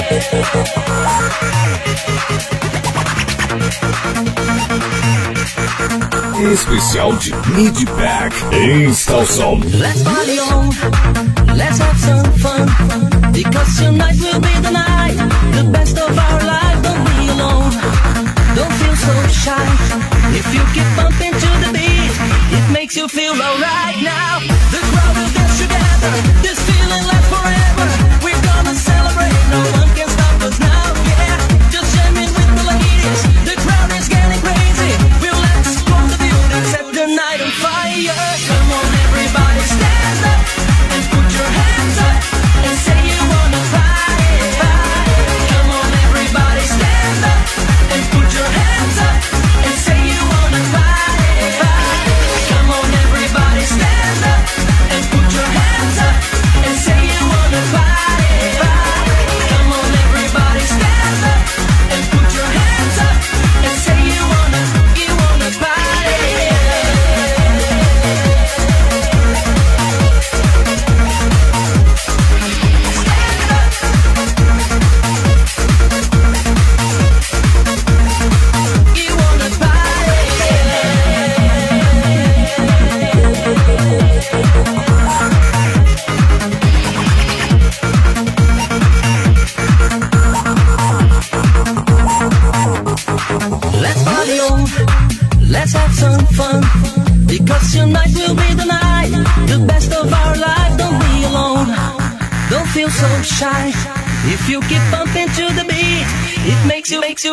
Especial de Mid-Pack Instalação. Let's party on, let's have some fun, because tonight will be the night, the best of our life. Don't be alone, don't feel so shy. If you keep bumping to the beat, it makes you feel alright now. The crowd will dance together, this feeling lasts forever. We're gonna celebrate, no one can stop us now, yeah. Just jamming with the ladies, the crowd is getting crazy. We'll let's go to the building, set the night on fire. Come on everybody, stand up and put your hands up and say you wanna party, party. Come on everybody, stand up and put your hands up and say you wanna party, party. Come on everybody, stand up and put your hands up and say you wanna party, party. Come on everybody, stand up and put your hands up and say you wanna party. Let's party on, let's have some fun, because tonight will be the night, the best of our life. Don't be alone, don't feel so shy. If you keep bumping to the beat, it makes you. The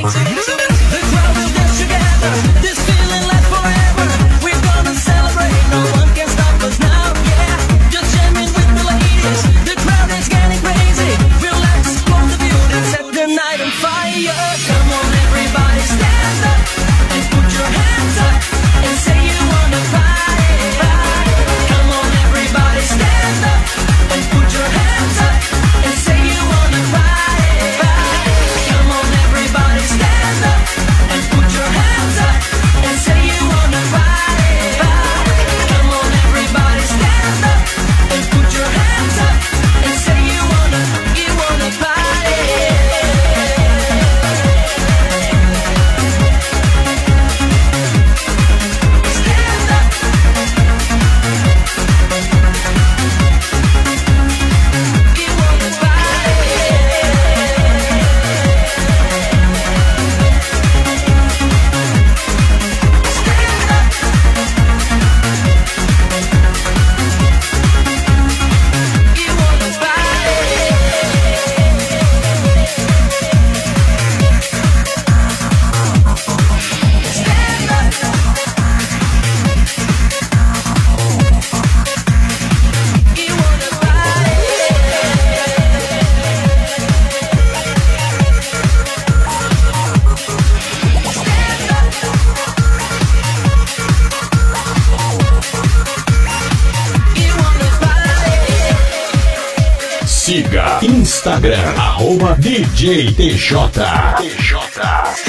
crowd will dance together, this feeling lasts forever. We're gonna celebrate, no one can stop us now, yeah. Just jamming with the ladies, the crowd is getting crazy. We'll let's go to the building, set the night on fire. Come on everybody, stand up and put your hands up and say you wanna party, party. Come on everybody, stand up and put your hands up and say you wanna party, party. Come on everybody, stand up and put your hands up and say you wanna party, party. Come on everybody, stand up and put your hands up and say you wanna party. Siga Instagram, @DJ TJ.